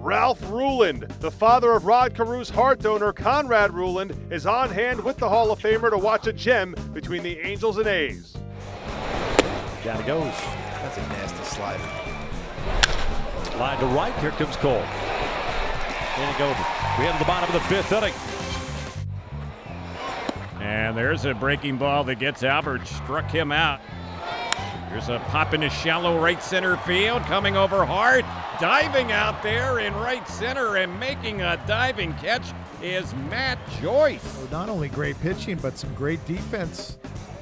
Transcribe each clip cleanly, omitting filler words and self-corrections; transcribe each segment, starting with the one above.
Ralph Ruland, the father of Rod Carews' heart donor Conrad Ruland, is on hand with the Hall of Famer to watch a gem between the Angels and A's. Down it goes. That's a nasty slider. Line to right. Here comes Cole. In it goes. We head to the bottom of the fifth inning. And there's a breaking ball that gets Albert. Struck him out. Here's a pop into shallow right center field. Coming over hard. Diving out there in right center and making a diving catch is Matt Joyce. So not only great pitching, but some great defense.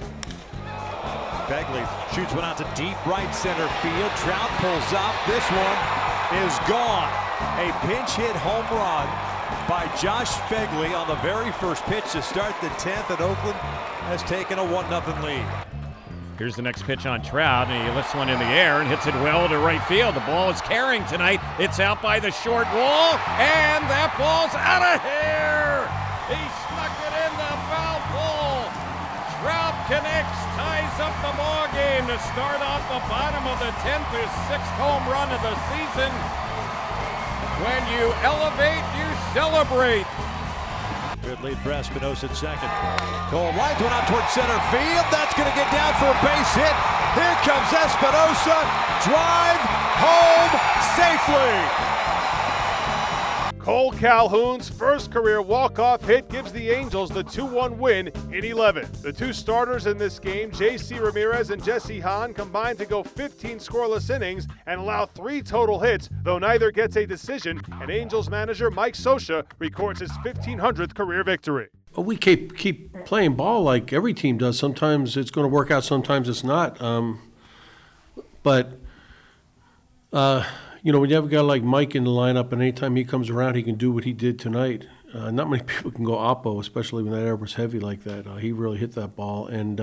Begley shoots one out to deep right center field. Trout pulls up. This one is gone. A pinch hit home run by Josh Begley on the very first pitch to start the 10th, and Oakland has taken a 1-0 lead. Here's the next pitch on Trout, and he lifts one in the air and hits it well to right field. The ball is carrying tonight. It's out by the short wall, and that ball's out of here. He snuck it in the foul pole. Trout connects, ties up the ball game to start off the bottom of the 10th, his 6th home run of the season. When you elevate, you celebrate. Good lead for Espinosa at second. Cole lines one out towards center field. That's going to get down for a base hit. Here comes Espinosa. Drive home safely. Cole Calhoun's first career walk-off hit gives the Angels the 2-1 win in 11th. The two starters in this game, J.C. Ramirez and Jesse Hahn, combined to go 15 scoreless innings and allow 3 total hits, though neither gets a decision, and Angels manager Mike Scioscia records his 1,500th career victory. Well, we keep playing ball like every team does. Sometimes it's going to work out, sometimes it's not. You know, when you have a guy like Mike in the lineup, and anytime he comes around, he can do what he did tonight. Not many people can go oppo, especially when that air was heavy like that. He really hit that ball. And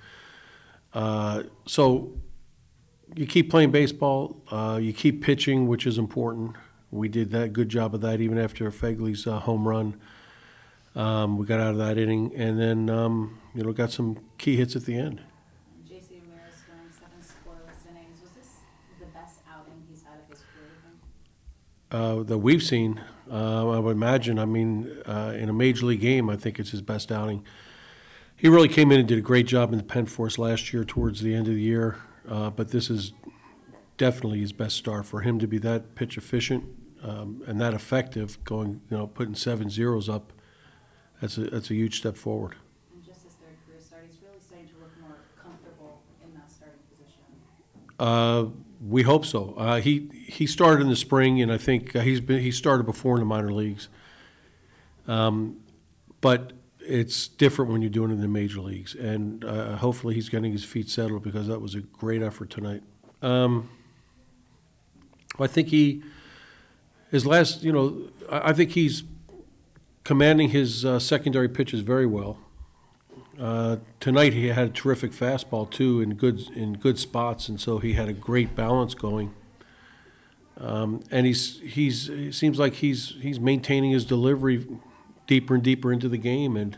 so you keep playing baseball. You keep pitching, which is important. We did that good job of that even after Fegley's home run. We got out of that inning, and then, you know, got some key hits at the end. J.C. Ramirez scoring 7 scoreless innings. Was this the best outing he's had of his career? That we've seen, I would imagine. I mean, in a major league game, I think it's his best outing. He really came in and did a great job in the pen for us last year towards the end of the year, but this is definitely his best start. For him to be that pitch efficient and that effective, going, you know, putting 7 zeros up, that's a huge step forward. And just his third career start, he's really starting to look more comfortable in that starting position. We hope so. He started in the spring, and I think he started before in the minor leagues. But it's different when you're doing it in the major leagues, and hopefully he's getting his feet settled, because that was a great effort tonight. I think I think he's commanding his secondary pitches very well. Tonight he had a terrific fastball too, in good spots, and so he had a great balance going. And it seems like he's maintaining his delivery deeper and deeper into the game, and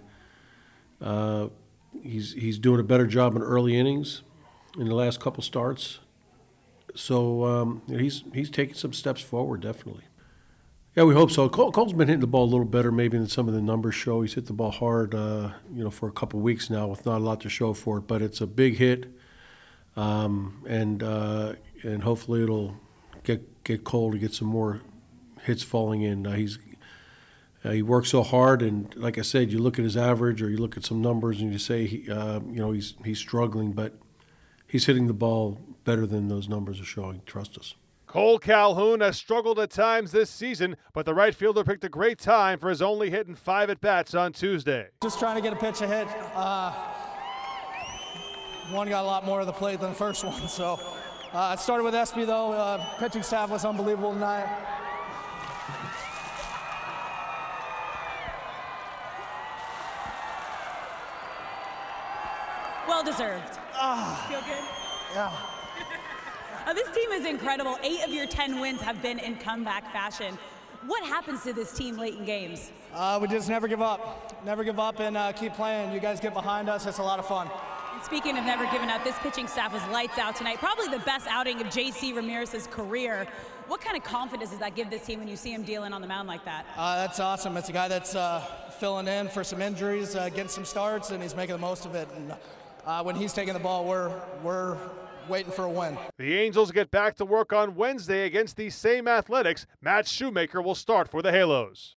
he's doing a better job in early innings in the last couple starts. So he's taking some steps forward, definitely. Yeah, we hope so. Cole's been hitting the ball a little better maybe than some of the numbers show. He's hit the ball hard, for a couple of weeks now with not a lot to show for it. But it's a big hit, and hopefully it'll get Cole to get some more hits falling in. He works so hard, and like I said, you look at his average or you look at some numbers and you say he's struggling, but he's hitting the ball better than those numbers are showing. Trust us. Cole Calhoun has struggled at times this season, but the right fielder picked a great time for his only hitting 5 at-bats on Tuesday. Just trying to get a pitch a hit. One got a lot more of the plate than the first one, so it started with Espy, though. Pitching staff was unbelievable tonight. Well deserved. Feel good? Yeah. This team is incredible. 8 of your 10 wins have been in comeback fashion. What happens to this team late in games? We just never give up. Never give up and keep playing. You guys get behind us. It's a lot of fun. And speaking of never giving up, this pitching staff was lights out tonight. Probably the best outing of J.C. Ramirez's career. What kind of confidence does that give this team when you see him dealing on the mound like that? That's awesome. It's a guy that's filling in for some injuries, getting some starts, and he's making the most of it. And when he's taking the ball, we're waiting for a win. The Angels get back to work on Wednesday against these same Athletics. Matt Shoemaker will start for the Halos.